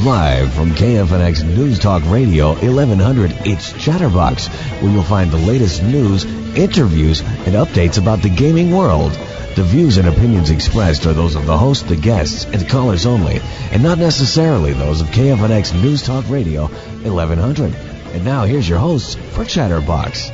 Live from KFNX News Talk Radio 1100, it's Chatterbox, where you'll find the latest news, interviews, and updates about the gaming world. The views and opinions expressed are those of the host, the guests, and callers only, and not necessarily those of KFNX News Talk Radio 1100. And now here's your host for Chatterbox.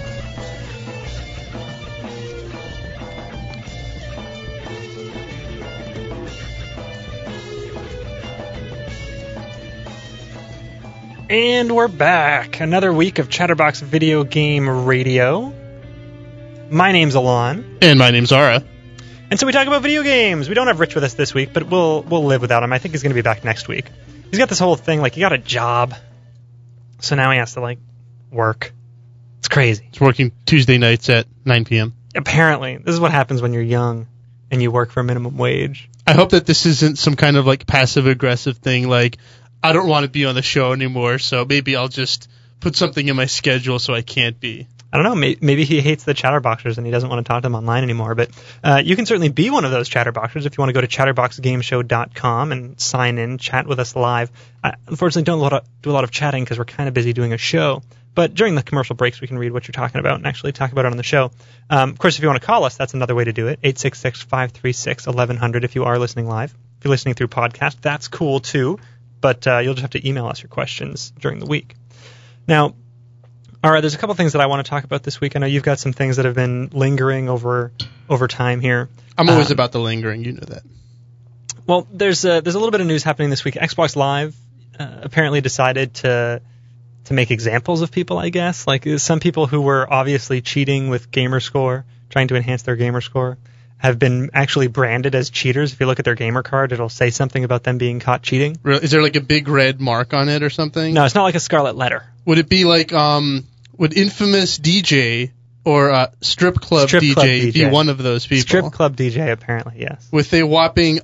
And we're back. Another week of Chatterbox Video Game Radio. My name's Alon. And my name's Zara. And so we talk about video games. We don't have Rich with us this week, but we'll live without him. I think he's going to be back next week. He's got this whole thing, like, he got a job. So now he has to, like, work. It's crazy. He's working Tuesday nights at 9 p.m. Apparently. This is what happens when you're young and you work for minimum wage. I hope that this isn't some kind of, like, passive-aggressive thing, like, I don't want to be on the show anymore, so maybe I'll just put something in my schedule so I can't be. I don't know. Maybe he hates the Chatterboxers and he doesn't want to talk to them online anymore. But you can certainly be one of those Chatterboxers if you want to go to chatterboxgameshow.com and sign in, chat with us live. I unfortunately don't do a lot of chatting because we're kind of busy doing a show. But during the commercial breaks, we can read what you're talking about and actually talk about it on the show. Of course, if you want to call us, that's another way to do it, 866-536-1100 if you are listening live. If you're listening through podcast, that's cool too. But you'll just have to email us your questions during the week. Now, all right, there's a couple things that I want to talk about this week. I know you've got some things that have been lingering over time here. I'm always about the lingering, you know that. Well, there's a little bit of news happening this week. Xbox Live apparently decided to make examples of people, I guess. Like some people who were obviously cheating with Gamerscore, trying to enhance their Gamerscore, have been actually branded as cheaters. If you look at their gamer card, it'll say something about them being caught cheating. Really? Is there like a big red mark on it or something? No, it's not like a scarlet letter. Would it be like, would Infamous DJ or Strip Club DJ be one of those people? Strip Club DJ, apparently, yes. With a whopping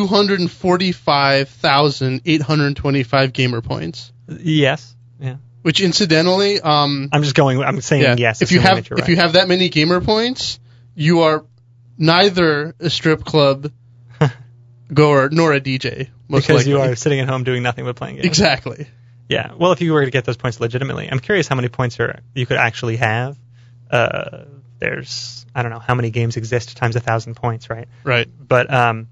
245,825 gamer points. Yes, yeah. Which incidentally, I'm saying yes. If you have that many gamer points, you are neither a strip club goer nor a DJ, most likely. You are sitting at home doing nothing but playing games. Exactly. Yeah. Well, if you were to get those points legitimately, I'm curious how many points you could actually have. There's, I don't know, how many games exist times 1,000 points, right? Right. But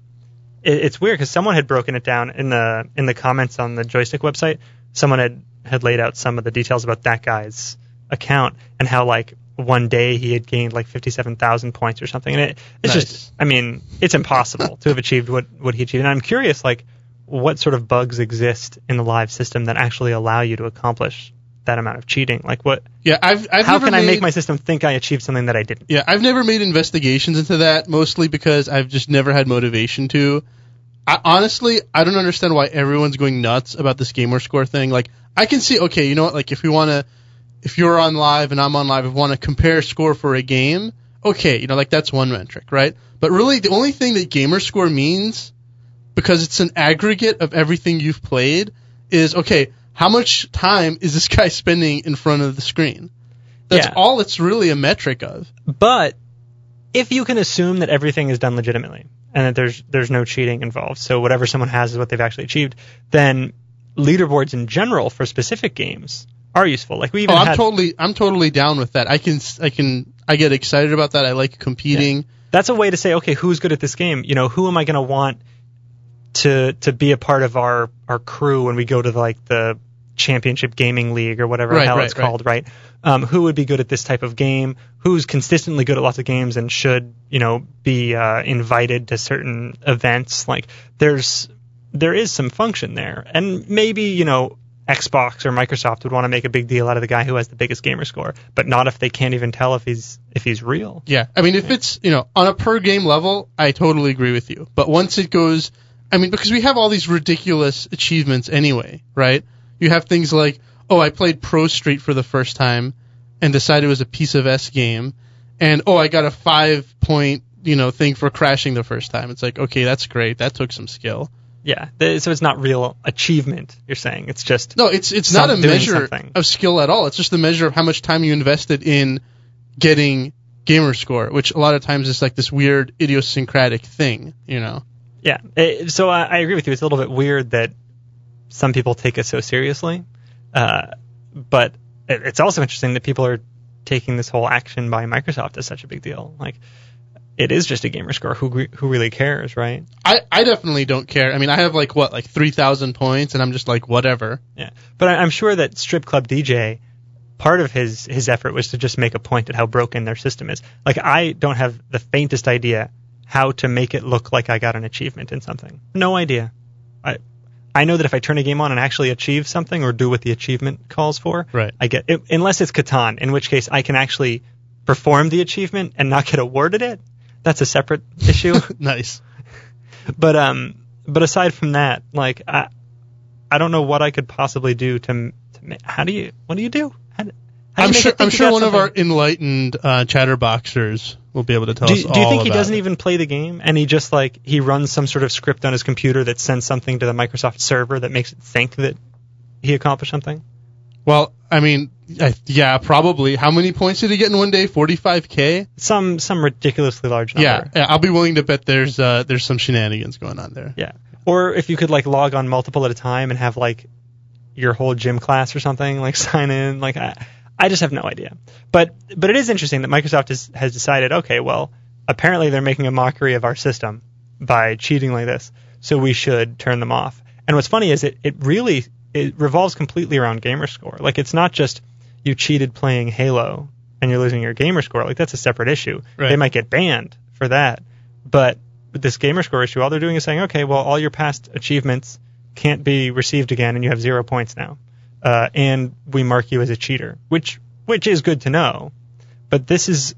it's weird because someone had broken it down in the comments on the Joystick website. Someone had laid out some of the details about that guy's account and how, like, one day he had gained like 57,000 points or something. And it's nice. Just, I mean, it's impossible to have achieved what he achieved. And I'm curious, like, what sort of bugs exist in the live system that actually allow you to accomplish that amount of cheating? Like, what? Yeah, how can I make my system think I achieved something that I didn't? Yeah, I've never made investigations into that, mostly because I've just never had motivation to. Honestly, I don't understand why everyone's going nuts about this Gamerscore thing. Like, I can see, okay, you know what, like, if you're on live and I'm on live, if we want to compare score for a game, okay, you know, like, that's one metric, right? But really, the only thing that Gamerscore means, because it's an aggregate of everything you've played, is, okay, how much time is this guy spending in front of the screen? That's all it's really a metric of. But if you can assume that everything is done legitimately and that there's no cheating involved, so whatever someone has is what they've actually achieved, then leaderboards in general for specific games are useful. Like I'm totally down with that. I get excited about that. I like competing. Yeah. That's a way to say, okay, who's good at this game? You know, who am I going to want to be a part of our crew when we go to the Championship Gaming League or whatever the hell it's called, right? Who would be good at this type of game? Who's consistently good at lots of games and should, you know, be invited to certain events? Like there is some function there, and maybe, you know, Xbox or Microsoft would want to make a big deal out of the guy who has the biggest gamer score, but not if they can't even tell if he's real. Yeah, I mean, if it's, you know, on a per game level, I totally agree with you. But once it goes, I mean, because we have all these ridiculous achievements anyway, right? You have things like, oh, I played Pro Street for the first time and decided it was a piece of S game, and oh, I got a 5-point, you know, thing for crashing the first time. It's like, okay, that's great. That took some skill. Yeah, so it's not real achievement, you're saying. It's just... No, it's not a measure of skill at all. It's just a measure of how much time you invested in getting gamer score, which a lot of times is like this weird idiosyncratic thing, you know? Yeah, so I agree with you. It's a little bit weird that some people take it so seriously. But it's also interesting that people are taking this whole action by Microsoft as such a big deal. Like, it is just a gamer score. Who really cares, right? I definitely don't care. I mean, I have like 3,000 points, and I'm just like, whatever. Yeah, but I'm sure that Strip Club DJ, part of his effort was to just make a point at how broken their system is. Like, I don't have the faintest idea how to make it look like I got an achievement in something. No idea. I know that if I turn a game on and actually achieve something or do what the achievement calls for, right. I get it, unless it's Catan, in which case I can actually perform the achievement and not get awarded it. That's a separate issue. Nice. But aside from that, like, I don't know what I could possibly do to what do you do? I'm sure one of our enlightened chatterboxers will be able to tell us all about it. Do you think he doesn't even play the game, and he runs some sort of script on his computer that sends something to the Microsoft server that makes it think that he accomplished something? Well, I mean, yeah, probably. How many points did he get in one day? 45K? Some ridiculously large number. Yeah, I'll be willing to bet there's some shenanigans going on there. Yeah. Or if you could like log on multiple at a time and have like your whole gym class or something, like sign in, like I just have no idea. But it is interesting that Microsoft has decided, okay, well, apparently they're making a mockery of our system by cheating like this, so we should turn them off. And what's funny is it revolves completely around gamer score. Like, it's not just you cheated playing Halo and you're losing your gamer score. Like, that's a separate issue. Right. They might get banned for that. But with this gamer score issue, all they're doing is saying, okay, well, all your past achievements can't be received again and you have 0 points now. And we mark you as a cheater, which is good to know. But this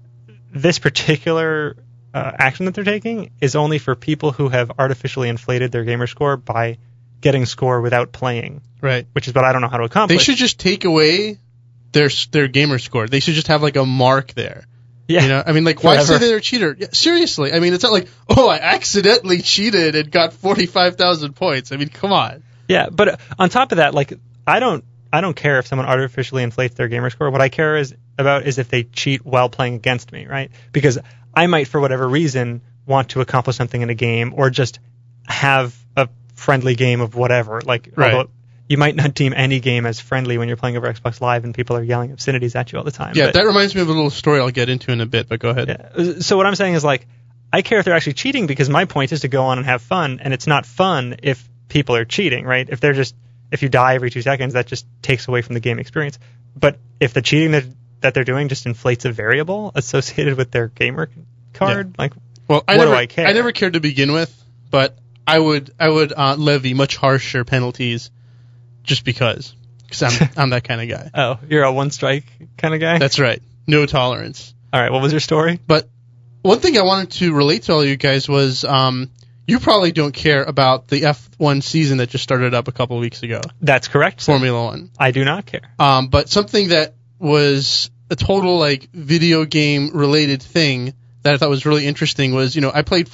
particular action that they're taking is only for people who have artificially inflated their gamer score by getting score without playing. Right. Which is what I don't know how to accomplish. They should just take away their gamer score. They should just have like a mark there. Yeah. You know, I mean, like, why say they're a cheater? Yeah, seriously. I mean, it's not like, oh, I accidentally cheated and got 45,000 points. I mean, come on. Yeah, but on top of that, like, I don't care if someone artificially inflates their gamer score. What I care about is if they cheat while playing against me, right? Because I might, for whatever reason, want to accomplish something in a game or just have a friendly game of whatever. Like, right. Although you might not deem any game as friendly when you're playing over Xbox Live and people are yelling obscenities at you all the time. Yeah, that reminds me of a little story I'll get into in a bit, but go ahead. Yeah. So what I'm saying is, like, I care if they're actually cheating because my point is to go on and have fun, and it's not fun if people are cheating, right? If you die every 2 seconds, that just takes away from the game experience. But if the cheating that they're doing just inflates a variable associated with their gamer card, like, well, what do I care? I never cared to begin with, but I would levy much harsher penalties just because I'm that kind of guy. Oh, you're a one strike kind of guy? That's right. No tolerance. All right, what was your story? But one thing I wanted to relate to all you guys was you probably don't care about the F1 season that just started up a couple of weeks ago. That's correct. Formula One. I do not care. But something that was a total like video game related thing that I thought was really interesting was, you know, I played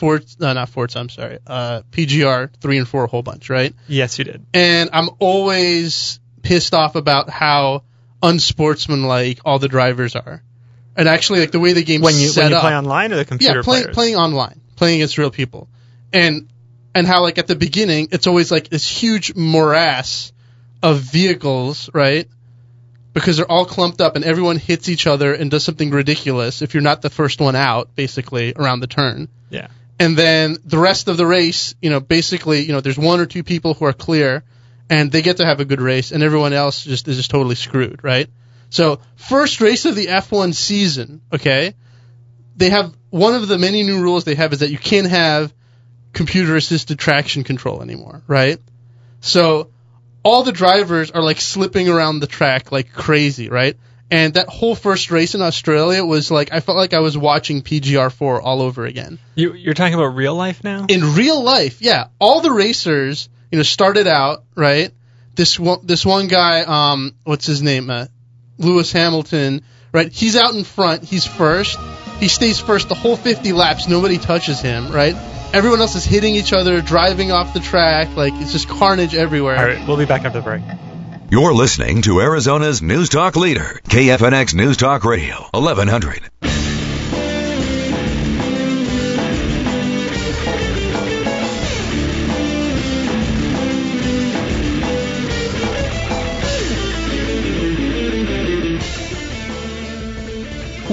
PGR 3 and 4 a whole bunch, right? Yes, you did. And I'm always pissed off about how unsportsmanlike all the drivers are. And actually, like, the way the game's set up. When you play online or the computer players? Playing online. Playing against real people. And how, like, at the beginning, it's always, like, this huge morass of vehicles, right? Because they're all clumped up and everyone hits each other and does something ridiculous if you're not the first one out, basically, around the turn. Yeah. And then the rest of the race, you know, basically, you know, there's 1 or 2 people who are clear and they get to have a good race and everyone else is just totally screwed, right? So, first race of the F1 season, okay, they have one of the many new rules they have is that you can't have computer-assisted traction control anymore, right? So, all the drivers are, like, slipping around the track like crazy, right? And that whole first race in Australia was, like, I felt like I was watching PGR4 all over again. You're talking about real life now? In real life, yeah. All the racers, you know, started out, right? This one guy, what's his name? Lewis Hamilton, right? He's out in front. He's first. He stays first the whole 50 laps. Nobody touches him, right? Everyone else is hitting each other, driving off the track. Like, it's just carnage everywhere. All right, we'll be back after the break. You're listening to Arizona's News Talk leader, KFNX News Talk Radio, 1100.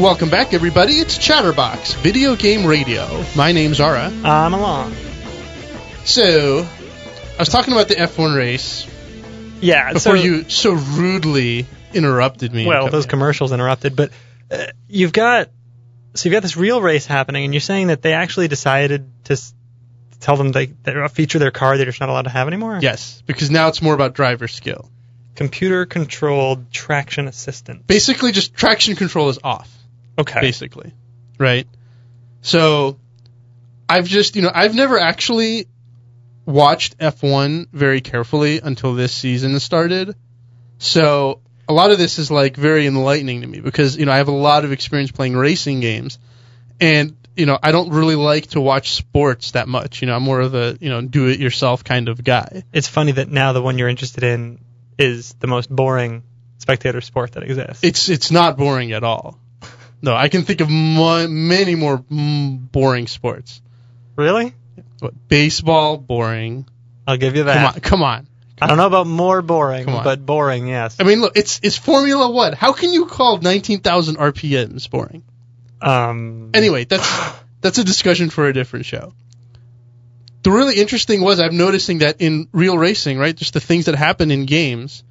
Welcome back, everybody. It's Chatterbox Video Game Radio. My name's Zara. I'm along. So, I was talking about the F1 race. Yeah. Before you so rudely interrupted me. Well, those commercials interrupted, but you've got this real race happening, and you're saying that they actually decided to tell them they feature their car they're just not allowed to have anymore? Yes, because now it's more about driver skill. Computer-controlled traction assistant. Basically, just traction control is off. Okay. Basically, right? So, I've never actually watched F1 very carefully until this season started. So, a lot of this is like very enlightening to me because, I have a lot of experience playing racing games, and, I don't really like to watch sports that much. I'm more of a, do-it-yourself kind of guy. It's funny that now the one you're interested in is the most boring spectator sport that exists. It's not boring at all. No, I can think of many more boring sports. Really? Baseball, boring. I'll give you that. Come on. I don't know about more boring, but boring, yes. I mean, look, it's Formula One. How can you call 19,000 RPMs boring? Anyway, that's a discussion for a different show. The really interesting was I'm noticing that in real racing, right, just the things that happen in games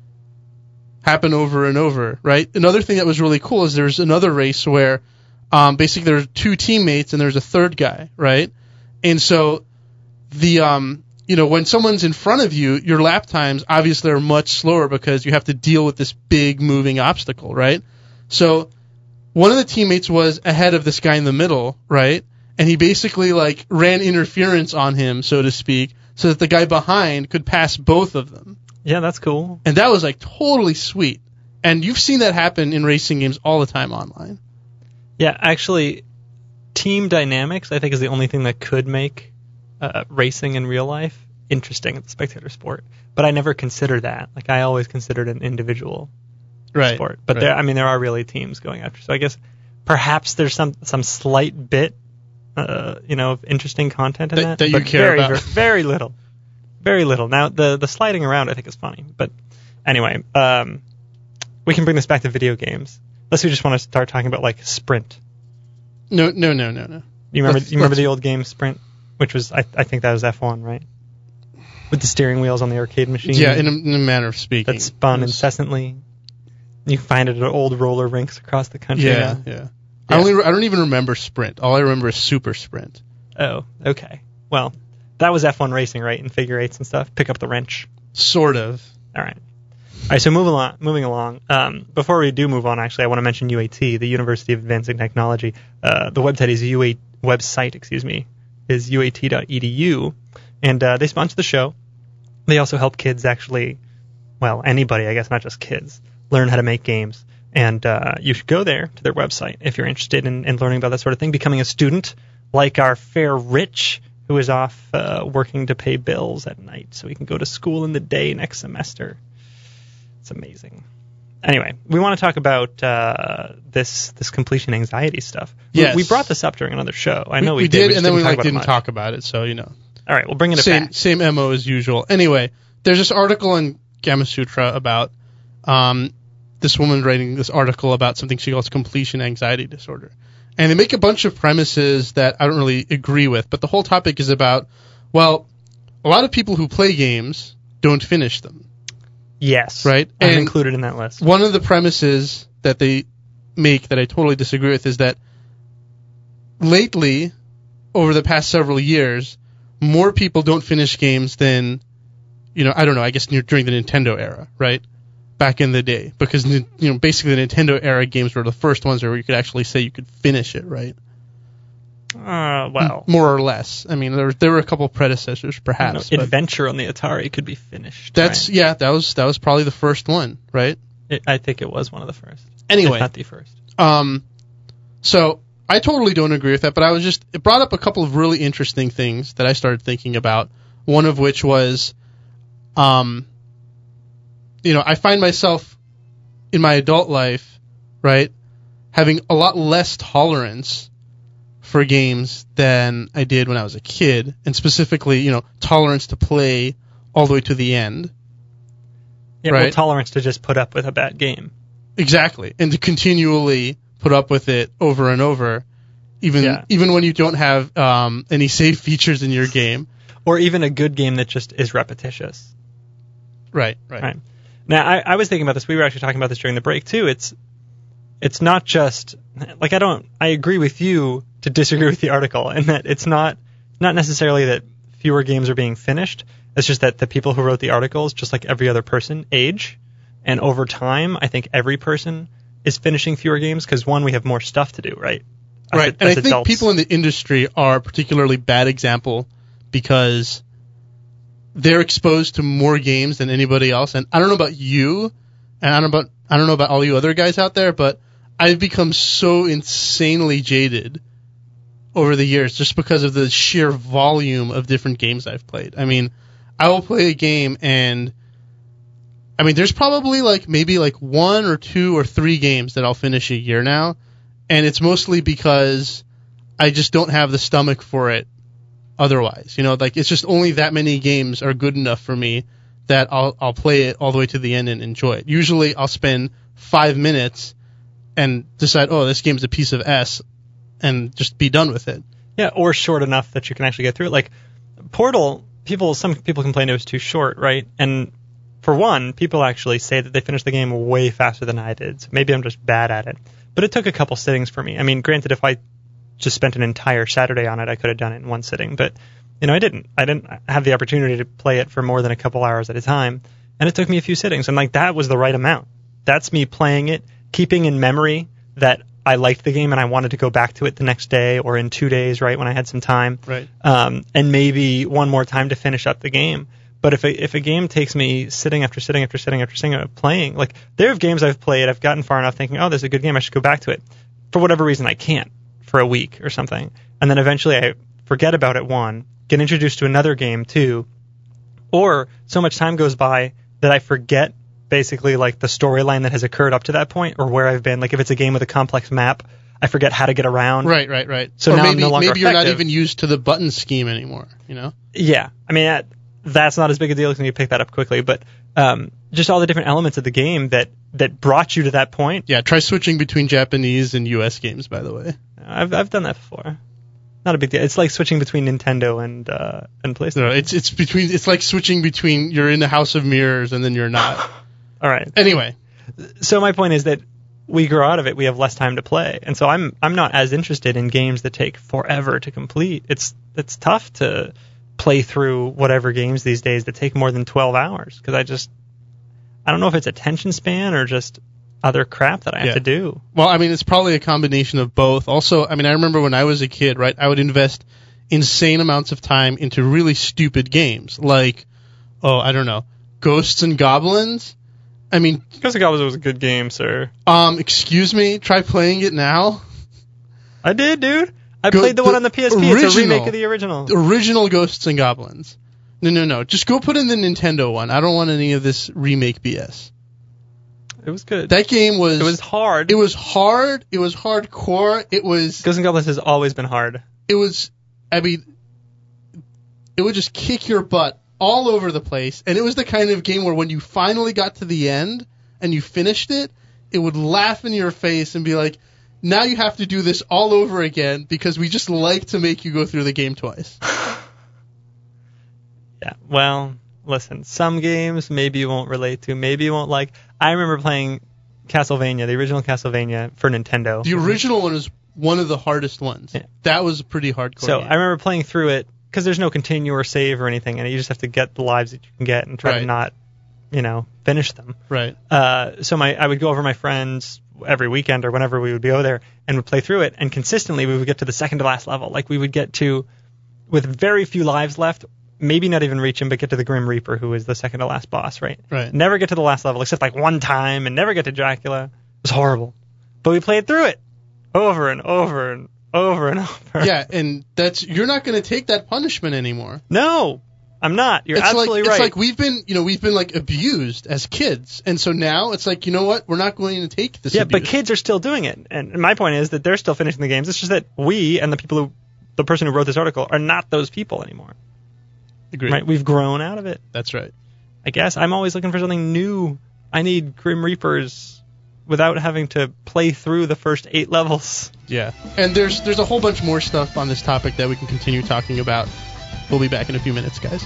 happen over and over, right? Another thing that was really cool is there's another race where basically there's two teammates and there's a third guy, right? And so the when someone's in front of you, your lap times obviously are much slower because you have to deal with this big moving obstacle, right? So one of the teammates was ahead of this guy in the middle, right? And he basically ran interference on him, so to speak, so that the guy behind could pass both of them. Yeah, that's cool. And that was totally sweet. And you've seen that happen in racing games all the time online. Yeah, actually, team dynamics, I think, is the only thing that could make racing in real life interesting as a spectator sport. But I never consider that. I always considered an individual sport. But there are really teams going after. So I guess perhaps there's some slight bit, of interesting content in that. That you care about. Very little. Very little. Now, the sliding around I think is funny. But anyway, we can bring this back to video games. Unless we just want to start talking about, Sprint. No. You remember the old game Sprint? Which was, I think that was F1, right? With the steering wheels on the arcade machine. Yeah, in a manner of speaking. That spun incessantly. You can find it at old roller rinks across the country. Yeah. I don't even remember Sprint. All I remember is Super Sprint. Oh, okay. Well, that was F1 racing, right? In figure eights and stuff. Pick up the wrench. Sort of. All right. So moving along. Before we do move on, actually, I want to mention UAT, the University of Advancing Technology. The website is is uat.edu, and they sponsor the show. They also help kids anybody, I guess, not just kids, learn how to make games. And you should go there to their website if you're interested in learning about that sort of thing, becoming a student like our fair Rich, who is off working to pay bills at night so he can go to school in the day next semester. It's amazing. Anyway, we want to talk about this completion anxiety stuff. Yes. We brought this up during another show. I know we did, we and then we didn't talk about it, so All right, we'll bring it back. Same MO as usual. Anyway, there's this article in Gamasutra about this woman writing this article about something she calls completion anxiety disorder. And they make a bunch of premises that I don't really agree with, but the whole topic is about, a lot of people who play games don't finish them. Yes. Right? I'm included in that list. One of the premises that they make that I totally disagree with is that lately, over the past several years, more people don't finish games than, I guess during the Nintendo era, right? Back in the day. Because, basically the Nintendo era games were the first ones where you could actually say you could finish it, right? More or less. I mean, there were a couple predecessors, perhaps. Adventure on the Atari could be finished. That was probably the first one, right? I think it was one of the first. Anyway. If not the first. So, I totally don't agree with that, but it brought up a couple of really interesting things that I started thinking about. One of which was, I find myself in my adult life, right, having a lot less tolerance for games than I did when I was a kid, and specifically, tolerance to play all the way to the end. Yeah, right? Well, tolerance to just put up with a bad game. Exactly, and to continually put up with it over and over, even when you don't have any save features in your game. Or even a good game that just is repetitious. Right. Now, I was thinking about this. We were actually talking about this during the break, too. It's not just, like, I agree with you to disagree with the article, in that it's not necessarily that fewer games are being finished. It's just that the people who wrote the articles, just like every other person, age. And over time, I think every person is finishing fewer games because, one, we have more stuff to do, right? Right. And I think people in the industry are a particularly bad example because they're exposed to more games than anybody else. And I don't know about you, and I don't know about all you other guys out there, but I've become so insanely jaded over the years just because of the sheer volume of different games I've played. I mean, I will play a game and there's probably maybe 1 or 2 or 3 games that I'll finish a year now, and it's mostly because I just don't have the stomach for it otherwise. It's just only that many games are good enough for me that I'll play it all the way to the end and enjoy it. Usually I'll spend 5 minutes and decide, this game's a piece of S, and just be done with it. Yeah, or short enough that you can actually get through it. Like Portal, some people complained it was too short, right? And for one, people actually say that they finished the game way faster than I did. So maybe I'm just bad at it. But it took a couple sittings for me. I mean, granted, if I just spent an entire Saturday on it, I could have done it in one sitting. But, I didn't. I didn't have the opportunity to play it for more than a couple hours at a time. And it took me a few sittings. And, that was the right amount. That's me playing it, keeping in memory that I liked the game and I wanted to go back to it the next day or in 2 days, right, when I had some time. Right. And maybe one more time to finish up the game. But if a game takes me sitting after sitting after sitting after sitting playing, there are games I've played, I've gotten far enough thinking, there's a good game, I should go back to it. For whatever reason, I can't for a week or something. And then eventually I forget about it, one, get introduced to another game, two, or so much time goes by that I forget basically the storyline that has occurred up to that point or where I've been. If it's a game with a complex map, I forget how to get around. Right. So or now maybe, I'm no longer maybe you're effective. not even used to the button scheme anymore, Yeah. I mean, that's not as big a deal because you pick that up quickly, but just all the different elements of the game that brought you to that point. Yeah, try switching between Japanese and US games, by the way. I've done that before. Not a big deal. It's like switching between Nintendo and PlayStation. No, it's like switching between you're in the House of Mirrors and then you're not. All right. Anyway, so my point is that we grow out of it. We have less time to play, and so I'm not as interested in games that take forever to complete. It's tough to play through whatever games these days that take more than 12 hours because I don't know if it's attention span or just other crap that I have to do. Well, it's probably a combination of both. Also, I remember when I was a kid, right, I would invest insane amounts of time into really stupid games like, I don't know, Ghosts and Goblins. Ghosts and Goblins was a good game, sir. Excuse me, try playing it now. I did, dude. I played the one on the PSP. It's a remake of the original. The original Ghosts and Goblins. No. Just go put in the Nintendo one. I don't want any of this remake BS. It was good. That game was... It was hard. It was hard. It was hardcore. It was... Ghosts and Goblins has always been hard. It was... it would just kick your butt all over the place. And it was the kind of game where when you finally got to the end and you finished it, it would laugh in your face and be like, now you have to do this all over again because we just like to make you go through the game twice. Yeah, well, listen, some games maybe you won't relate to, maybe you won't like. I remember playing Castlevania, the original Castlevania for Nintendo. The original one is one of the hardest ones. Yeah. That was a pretty hardcore So game. I remember playing through it because there's no continue or save or anything, and you just have to get the lives that you can get and try to not, finish them. Right. So I would go over my friends every weekend or whenever we would go there and would play through it, and consistently we would get to the second to last level. We would get to, with very few lives left, maybe not even reach him, but get to the Grim Reaper, who is the second to last boss, right? Right. Never get to the last level, except one time, and never get to Dracula. It was horrible. But we played through it over and over and over and over. Yeah, and you're not going to take that punishment anymore. No, I'm not. You're absolutely right. It's like we've been abused as kids, and so now it's like, you know what? We're not going to take this. Yeah, abuse. but kids are still doing it, and my point is that they're still finishing the games. It's just that we and the person who wrote this article are not those people anymore. Agreed. Right? We've grown out of it. That's right. I guess I'm always looking for something new. I need Grim Reapers without having to play through the first 8 levels. Yeah. And there's a whole bunch more stuff on this topic that we can continue talking about. We'll be back in a few minutes, guys.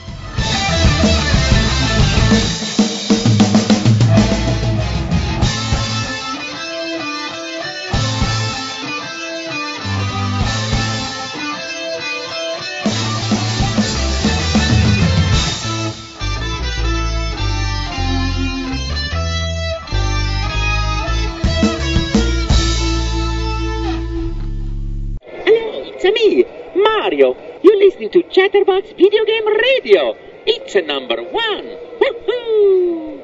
It's me, Mario. You're listening to Chatterbox Video Game Radio. It's number 1. Woohoo!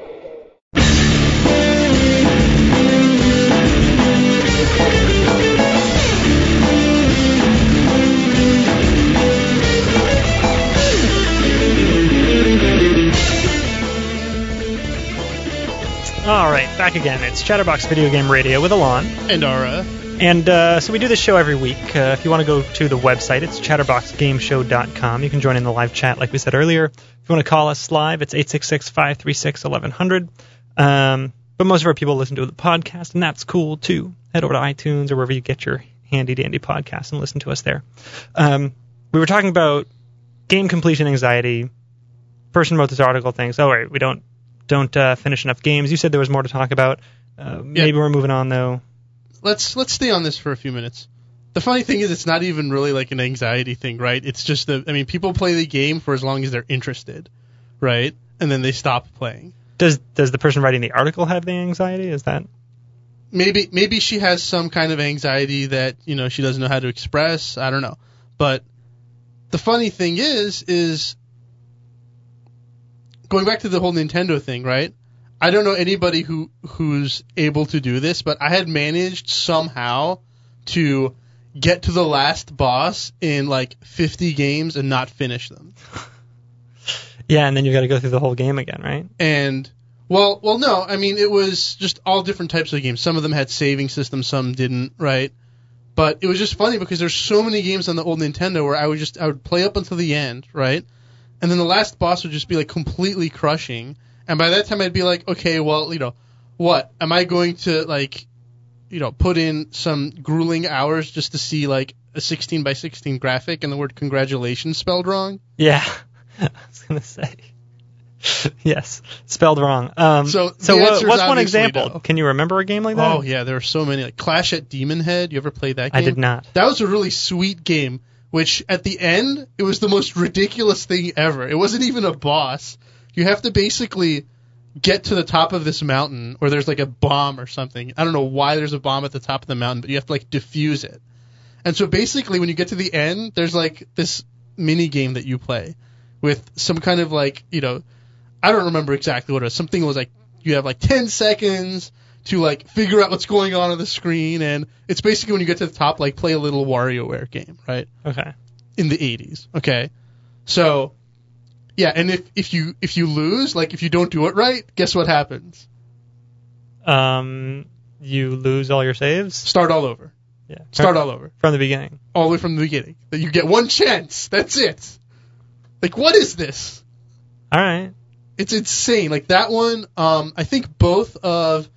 All right, back again. It's Chatterbox Video Game Radio with Alon. And Ara. And so we do this show every week. If you want to go to the website, it's chatterboxgameshow.com. You can join in the live chat, like we said earlier. If you want to call us live, it's 866-536-1100. But most of our people listen to the podcast, and that's cool, too. Head over to iTunes or wherever you get your handy-dandy podcast and listen to us there. We were talking about game completion anxiety. Person wrote this article thinks, oh, right, we don't finish enough games. You said there was more to talk about. Maybe we're moving on, though. Let's stay on this for a few minutes. The funny thing is, it's not even really like an anxiety thing, right? It's just people play the game for as long as they're interested, right? And then they stop playing. Does the person writing the article have the anxiety? Is that maybe she has some kind of anxiety that she doesn't know how to express? I don't know. But the funny thing is going back to the whole Nintendo thing, right? I don't know anybody who's able to do this, but I had managed somehow to get to the last boss in like 50 games and not finish them. Yeah, and then you got to go through the whole game again, right? And well, no. I mean, it was just all different types of games. Some of them had saving systems, some didn't, right? But it was just funny because there's so many games on the old Nintendo where I would play up until the end, right? And then the last boss would just be like completely crushing. And by that time, I'd be like, okay, well, what? Am I going to, put in some grueling hours just to see, like, a 16 by 16 graphic and the word congratulations spelled wrong? Yeah. I was going to say. Yes. Spelled wrong. So what's one example? No. Can you remember a game like that? Oh, yeah, there are so many. Like Clash at Demon Head. You ever played that game? I did not. That was a really sweet game, which at the end, it was the most ridiculous thing ever. It wasn't even a boss. You have to basically get to the top of this mountain, or there's like a bomb or something. I don't know why there's a bomb at the top of the mountain, but you have to like defuse it. And so basically, when you get to the end, there's like this mini game that you play with some kind of like, I don't remember exactly what it was. Something was like you have like 10 seconds to like figure out what's going on the screen, and it's basically when you get to the top, like play a little WarioWare game, right? Okay. In the 80s. Okay. So. Yeah, and if you lose, like if you don't do it right, guess what happens? You lose all your saves? Start all over. Yeah. Start all over. From the beginning. All the way from the beginning. That you get one chance. That's it. Like, what is this? All right. It's insane. Like that one, I think both of.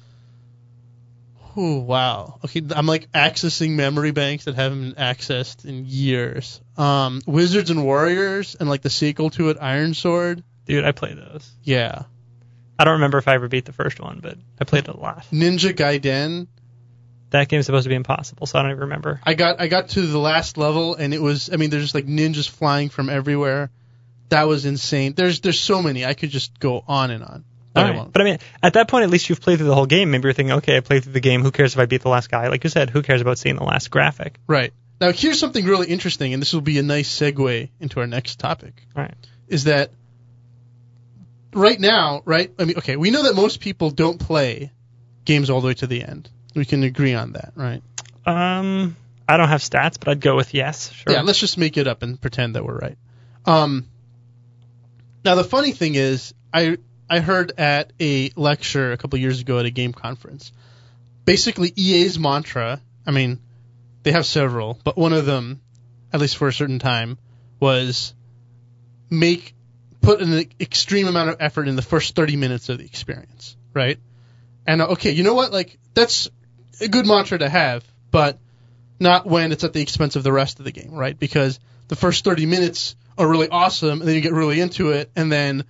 Oh, wow. Okay, I'm like accessing memory banks that haven't been accessed in years. Wizards and Warriors and like the sequel to it, Iron Sword. Dude, I played those. Yeah. I don't remember if I ever beat the first one, but I played it a lot. Ninja Gaiden. That game's supposed to be impossible, so I don't even remember. I got to the last level and it was, there's just like ninjas flying from everywhere. That was insane. There's so many. I could just go on and on. All right. But I mean, at that point, at least you've played through the whole game. Maybe you're thinking, okay, I played through the game. Who cares if I beat the last guy? Like you said, who cares about seeing the last graphic? Right. Now, here's something really interesting, and this will be a nice segue into our next topic. All right. Is that right now, right? I mean, okay, we know that most people don't play games all the way to the end. We can agree on that, right? I don't have stats, but I'd go with yes. Sure. Yeah, let's just make it up and pretend that we're right. Now, the funny thing is, I heard at a lecture a couple years ago at a game conference. Basically, EA's mantra, they have several, but one of them, at least for a certain time, was put an extreme amount of effort in the first 30 minutes of the experience, right? And okay, you know what? Like, that's a good mantra to have, but not when it's at the expense of the rest of the game, right? Because the first 30 minutes are really awesome, and then you get really into it, and then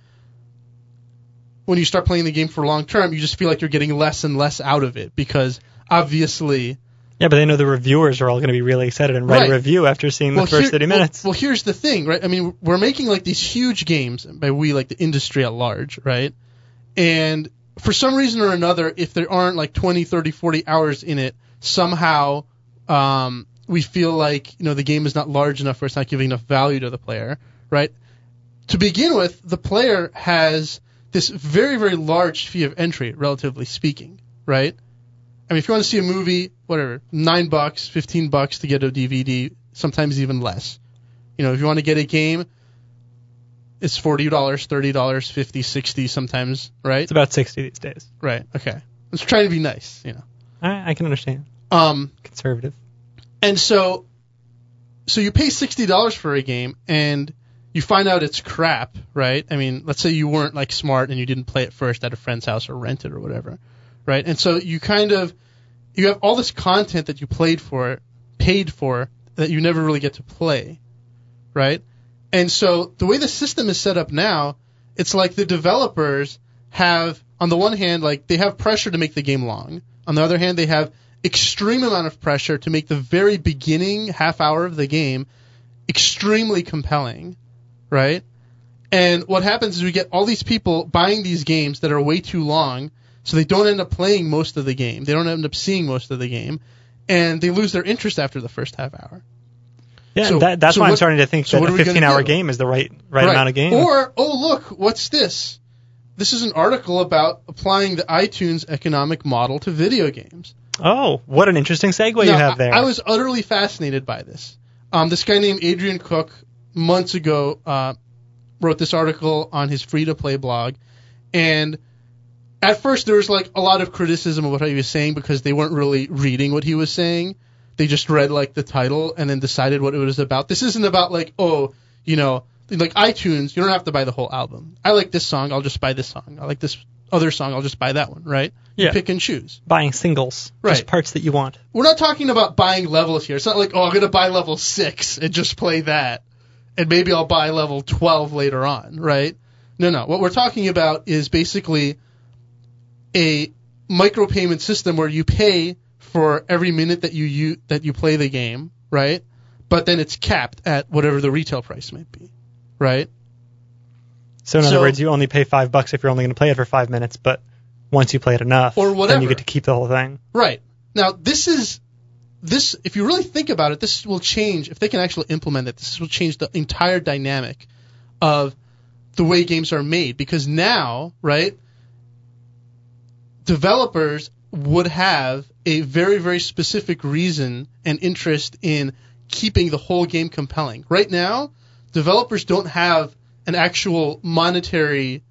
when you start playing the game for long term, you just feel like you're getting less and less out of it, because obviously... Yeah, but they know the reviewers are all going to be really excited and write a review after seeing the first 30 minutes. Well, here's the thing, right? I mean, we're making like these huge games, by we, like the industry at large, right? And for some reason or another, if there aren't like 20, 30, 40 hours in it, somehow we feel like, you know, the game is not large enough or it's not giving enough value to the player, right? To begin with, the player has this very, very large fee of entry, relatively speaking, right? I mean, if you want to see a movie, whatever, $9, $15 to get a DVD, sometimes even less. You know, if you want to get a game, it's $40, $30, $50, $60 sometimes, right? It's about 60 these days. Right, okay. Let's try to be nice, you know. I can understand. Conservative. And so you pay $60 for a game, and you find out it's crap, right? I mean, let's say you weren't, like, smart and you didn't play it first at a friend's house or rent it or whatever. Right, and so you have all this content that you paid for, that you never really get to play, right? And so the way the system is set up now, it's like the developers have, on the one hand, like they have pressure to make the game long. On the other hand, they have extreme amount of pressure to make the very beginning half hour of the game extremely compelling, right? And what happens is we get all these people buying these games that are way too long, so they don't end up playing most of the game. They don't end up seeing most of the game, and they lose their interest after the first half hour. Yeah, so, that's why I'm starting to think that a 15-hour game is the right amount of game. Or, oh, look, what's this? This is an article about applying the iTunes economic model to video games. Oh, what an interesting segue you have there. I was utterly fascinated by this. This guy named Adrian Cook, months ago, wrote this article on his free-to-play blog, and at first, there was like a lot of criticism of what he was saying because they weren't really reading what he was saying. They just read like the title and then decided what it was about. This isn't about like, oh, you know, like iTunes, you don't have to buy the whole album. I like this song, I'll just buy this song. I like this other song, I'll just buy that one, right? Yeah. You pick and choose. Buying singles. Right. Just parts that you want. We're not talking about buying levels here. It's not like, oh, I'm going to buy level 6 and just play that. And maybe I'll buy level 12 later on, right? No. What we're talking about is basically a micropayment system where you pay for every minute that you play the game, right? But then it's capped at whatever the retail price might be, right? So in other words, you only pay $5 if you're only going to play it for 5 minutes, but once you play it enough, or whatever, then you get to keep the whole thing. Right. Now, this, if you really think about it, this will change, if they can actually implement it, this will change the entire dynamic of the way games are made. Because now, right, developers would have a very, very specific reason and interest in keeping the whole game compelling. Right now, developers don't have an actual monetary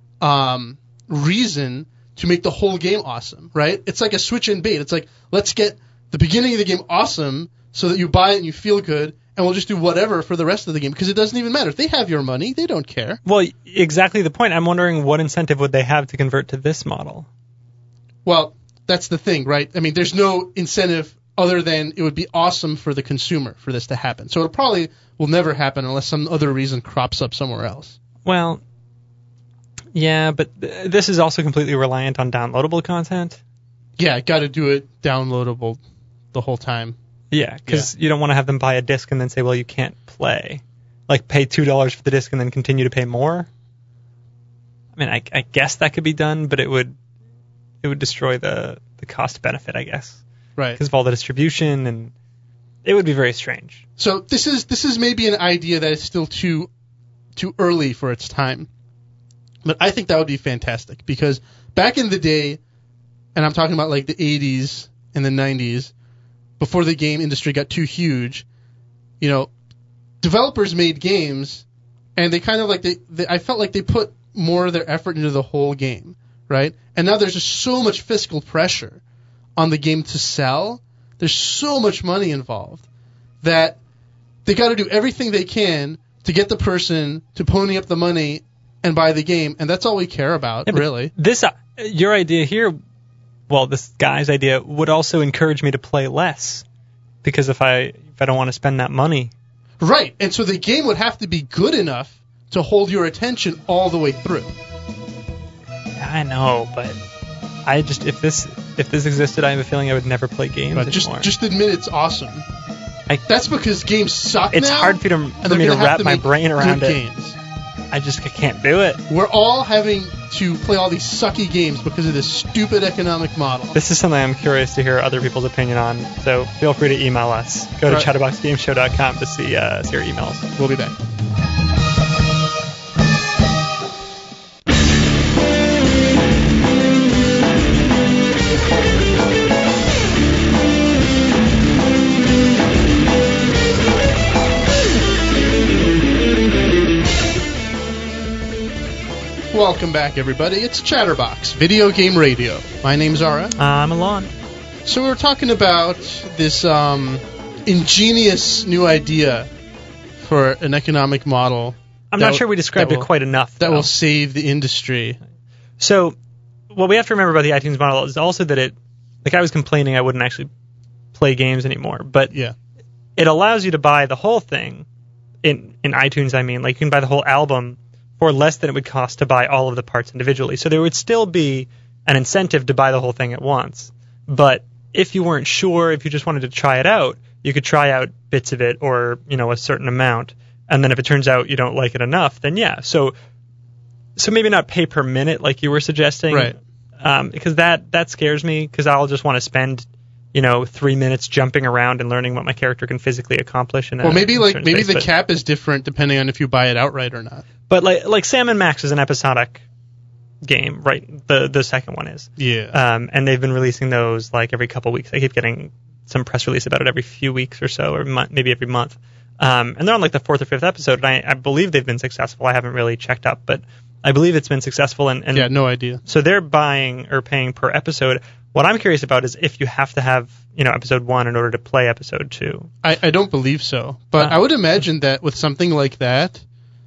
reason to make the whole game awesome, right? It's like a switch and bait. It's like, let's get the beginning of the game awesome so that you buy it and you feel good, and we'll just do whatever for the rest of the game, because it doesn't even matter. If they have your money, they don't care. Well, exactly the point. I'm wondering what incentive would they have to convert to this model? Well, that's the thing, right? I mean, there's no incentive other than it would be awesome for the consumer for this to happen. So it probably will never happen unless some other reason crops up somewhere else. Well, yeah, but this is also completely reliant on downloadable content. Yeah, got to do it downloadable the whole time. Yeah, because you don't want to have them buy a disc and then say, well, you can't play. Like, pay $2 for the disc and then continue to pay more. I mean, I guess that could be done, but it would destroy the cost benefit, I guess. Right. Because of all the distribution, and it would be very strange. So this is maybe an idea that is still too early for its time. But I think that would be fantastic, because back in the day, and I'm talking about like the 80s and the 90s, before the game industry got too huge, you know, developers made games, and they kind of like I felt like they put more of their effort into the whole game, right? And now there's just so much fiscal pressure on the game to sell. There's so much money involved that they got to do everything they can to get the person to pony up the money and buy the game, and that's all we care about, really. Your idea here well, this guy's idea would also encourage me to play less, because if I don't want to spend that money. Right, and so the game would have to be good enough to hold your attention all the way through. I know, but I just if this existed, I have a feeling I would never play games anymore. Just admit it's awesome. That's because games suck it's now. It's hard for me to wrap my brain around it. Games. I can't do it. We're all having to play all these sucky games because of this stupid economic model. This is something I'm curious to hear other people's opinion on, so feel free to email us. Go to chatterboxgameshow.com to see your emails. We'll be back. Welcome back, everybody. It's Chatterbox, Video Game Radio. My name's Zara. I'm Alon. So we were talking about this ingenious new idea for an economic model. I'm not sure we described it quite enough. That will save the industry. So what we have to remember about the iTunes model is also that I was complaining I wouldn't actually play games anymore, but it allows you to buy the whole thing in iTunes. I mean, like you can buy the whole album for less than it would cost to buy all of the parts individually. So there would still be an incentive to buy the whole thing at once. But if you weren't sure, if you just wanted to try it out, you could try out bits of it or, a certain amount. And then if it turns out you don't like it enough, then yeah. So maybe not pay per minute like you were suggesting. Right. Because that scares me, because I'll just want to spend 3 minutes jumping around and learning what my character can physically accomplish. Maybe the cap is different depending on if you buy it outright or not. But like Sam & Max is an episodic game, right? The second one is. Yeah. And they've been releasing those like every couple weeks. I keep getting some press release about it every few weeks or so, or maybe every month. And they're on like the 4th or 5th episode, and I believe they've been successful. I haven't really checked up, but I believe it's been successful. And yeah, no idea. So they're buying or paying per episode. What I'm curious about is if you have to have, episode 1 in order to play episode 2. I don't believe so. But I would imagine that with something like that,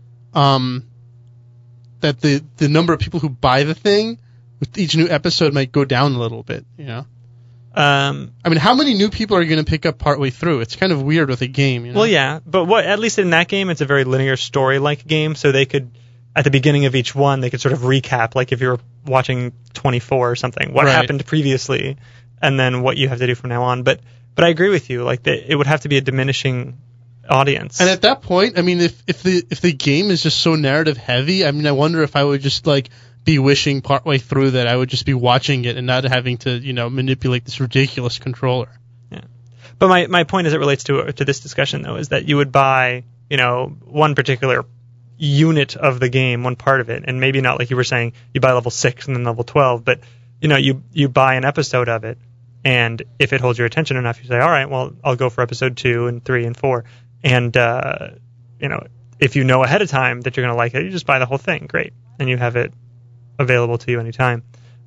that the number of people who buy the thing with each new episode might go down a little bit, I mean, how many new people are going to pick up partway through? It's kind of weird with a game, Well, yeah, but at least in that game, it's a very linear story-like game, so they could, at the beginning of each one, they could sort of recap, like if you were watching 24 or something, what happened previously, and then what you have to do from now on. But I agree with you, like it would have to be a diminishing audience. And at that point, I mean, if the game is just so narrative heavy, I mean, I wonder if I would just be wishing partway through that I would just be watching it and not having to manipulate this ridiculous controller. Yeah. But my point as it relates to this discussion though is that you would buy one particular unit of the game, one part of it, and maybe not like you were saying you buy level 6 and then level 12, but you buy an episode of it, and if it holds your attention enough, you say, all right, well, I'll go for episode 2 and 3 and 4. And, if you know ahead of time that you're going to like it, you just buy the whole thing. Great. And you have it available to you anytime.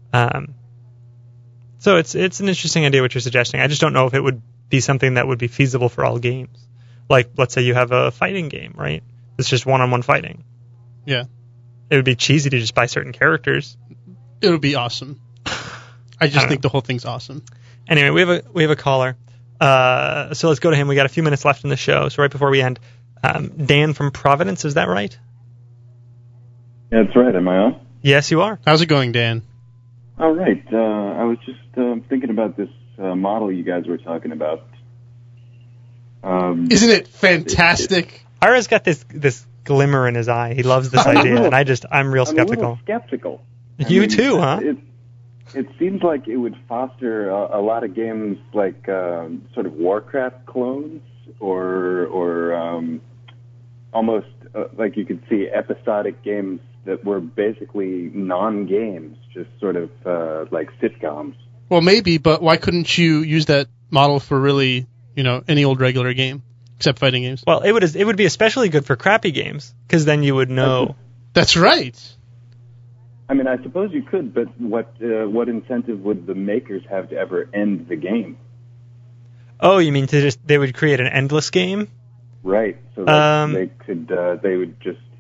So it's an interesting idea what you're suggesting. I just don't know if it would be something that would be feasible for all games. Like, let's say you have a fighting game, right? It's just one-on-one fighting. Yeah. It would be cheesy to just buy certain characters. It would be awesome. I just think the whole thing's awesome. Anyway, we have a caller. So let's go to him. We got a few minutes left in the show, so right before we end, Dan from Providence, is that right? Yeah, that's right. Am I on? Yes, you are. How's it going, Dan? All right. I was just thinking about this model you guys were talking about. Isn't it fantastic? Ira's got this glimmer in his eye. He loves this idea, and I'm real skeptical. I'm a little skeptical. You too, huh? It seems like it would foster a lot of games like sort of Warcraft clones, or almost like you could see episodic games that were basically non-games, just sort of like sitcoms. Well, maybe, but why couldn't you use that model for really, any old regular game, except fighting games? Well, it would be especially good for crappy games, because then you would know. That's right. I mean, I suppose you could, but what incentive would the makers have to ever end the game? Oh, you mean they would create an endless game? Right. So they would just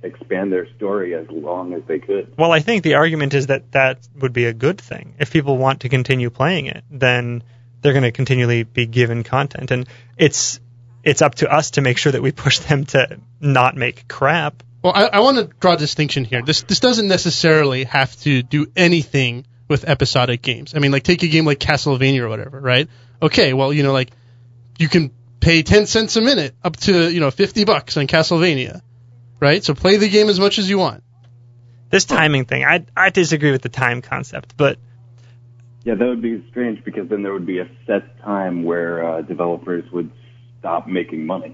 expand their story as long as they could. Well, I think the argument is that would be a good thing. If people want to continue playing it, then they're going to continually be given content, and it's up to us to make sure that we push them to not make crap. Well, I want to draw a distinction here. This doesn't necessarily have to do anything with episodic games. I mean, like, take a game like Castlevania or whatever, right? Okay, well, you know, like, you can pay 10 cents a minute up to, you know, $50 on Castlevania, right? So play the game as much as you want. This timing thing, I disagree with the time concept, but... Yeah, that would be strange, because then there would be a set time where developers would stop making money.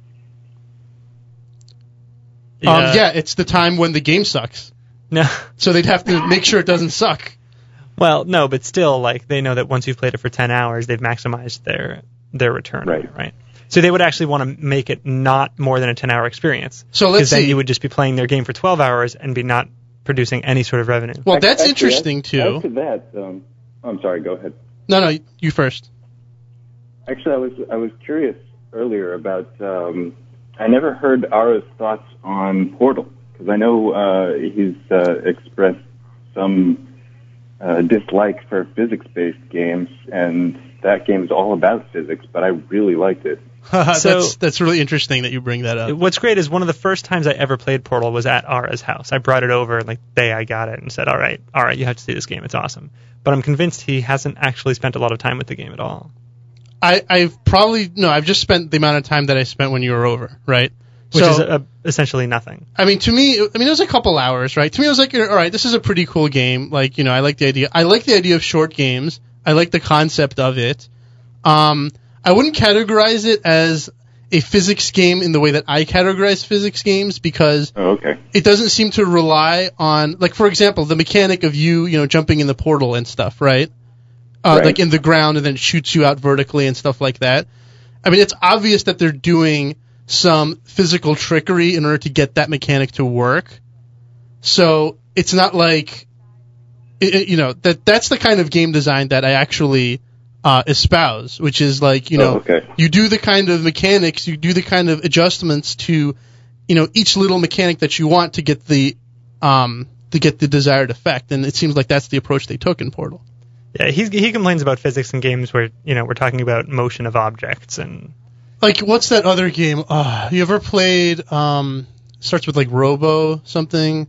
Yeah, it's the time when the game sucks. No. So they'd have to make sure it doesn't suck. Well, no, but still, like, they know that once you've played it for 10 hours, they've maximized their return. Right. So they would actually want to make it not more than a 10-hour experience. So let's see. Because then you would just be playing their game for 12 hours and be not producing any sort of revenue. Well, that's interesting, too. After that, I'm sorry, go ahead. No, you first. Actually, I was curious earlier about... I never heard Ara's thoughts on Portal, because I know he's expressed some dislike for physics-based games, and that game's all about physics, but I really liked it. That's really interesting that you bring that up. What's great is one of the first times I ever played Portal was at Ara's house. I brought it over like the day I got it and said, all right, you have to see this game. It's awesome. But I'm convinced he hasn't actually spent a lot of time with the game at all. I've just spent the amount of time that I spent when you were over, right? Which is essentially nothing. I mean, to me, it was a couple hours, right? To me, I was like, all right, this is a pretty cool game. Like, you know, I like the idea. I like the idea of short games. I like the concept of it. I wouldn't categorize it as a physics game in the way that I categorize physics games, because it doesn't seem to rely on, like, for example, the mechanic of you jumping in the portal and stuff, right? Like in the ground, and then it shoots you out vertically and stuff like that. I mean, it's obvious that they're doing some physical trickery in order to get that mechanic to work. So it's not like, that's the kind of game design that I actually espouse, which is like, you do the kind of mechanics, you do the kind of adjustments to, each little mechanic that you want to get the desired effect. And it seems like that's the approach they took in Portal. Yeah, he complains about physics in games where, we're talking about motion of objects and... Like, what's that other game? You ever played, starts with like Robo something?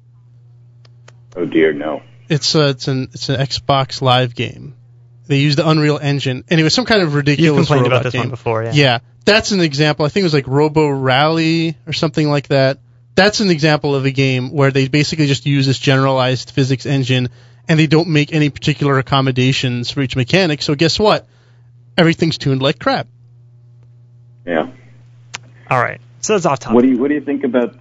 Oh dear, no. It's an Xbox Live game. They use the Unreal Engine. Anyway, some kind of ridiculous You've complained robot about this game. one before, yeah. Yeah, that's an example. I think it was like Robo Rally or something like that. That's an example of a game where they basically just use this generalized physics engine, and they don't make any particular accommodations for each mechanic. So guess what? Everything's tuned like crap. Yeah. All right. So that's off topic. What do you think about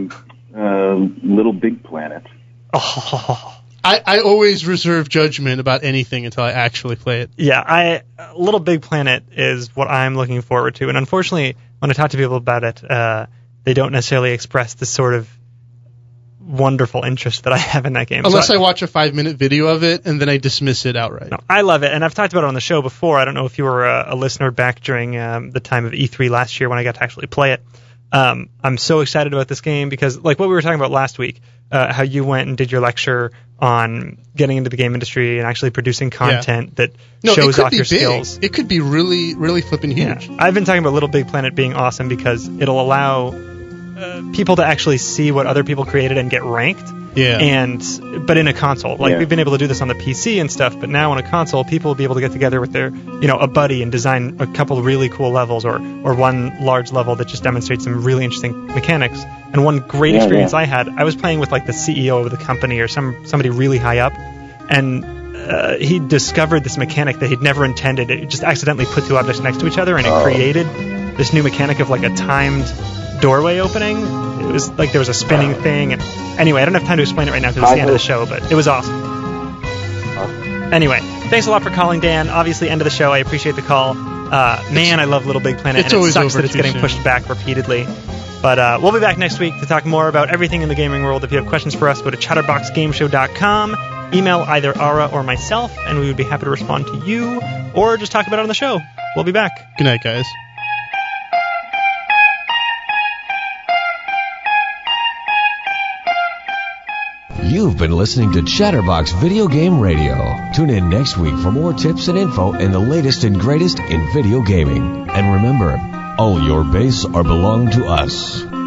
Little Big Planet? Oh. I always reserve judgment about anything until I actually play it. Yeah, Little Big Planet is what I'm looking forward to, and unfortunately, when I talk to people about it, they don't necessarily express the sort of wonderful interest that I have in that game. Unless I watch a 5-minute video of it, and then I dismiss it outright. No, I love it, and I've talked about it on the show before. I don't know if you were a listener back during the time of E3 last year when I got to actually play it. I'm so excited about this game because, like what we were talking about last week, how you went and did your lecture on getting into the game industry and actually producing content that shows off your skills. It could be really, really flipping huge. Yeah. I've been talking about Little Big Planet being awesome because it'll allow people to actually see what other people created and get ranked. Yeah. But in a console. Like, we've been able to do this on the PC and stuff, but now on a console, people will be able to get together with their, a buddy and design a couple of really cool levels or one large level that just demonstrates some really interesting mechanics. And one great experience I had, I was playing with, like, the CEO of the company or somebody really high up, and he discovered this mechanic that he'd never intended. It just accidentally put two objects next to each other, and it created this new mechanic of, like, a timed doorway opening. It was like there was a spinning thing. And anyway, I don't have time to explain it right now because it's the end of the show, but it was awesome. Anyway, thanks a lot for calling, Dan. Obviously, end of the show. I appreciate the call. Man, I love Little Big Planet, and it sucks that it's getting pushed back repeatedly. But we'll be back next week to talk more about everything in the gaming world. If you have questions for us, go to chatterboxgameshow.com. Email either Ara or myself, and we would be happy to respond to you or just talk about it on the show. We'll be back. Good night, guys. You've been listening to Chatterbox Video Game Radio. Tune in next week for more tips and info and the latest and greatest in video gaming. And remember, all your base are belong to us.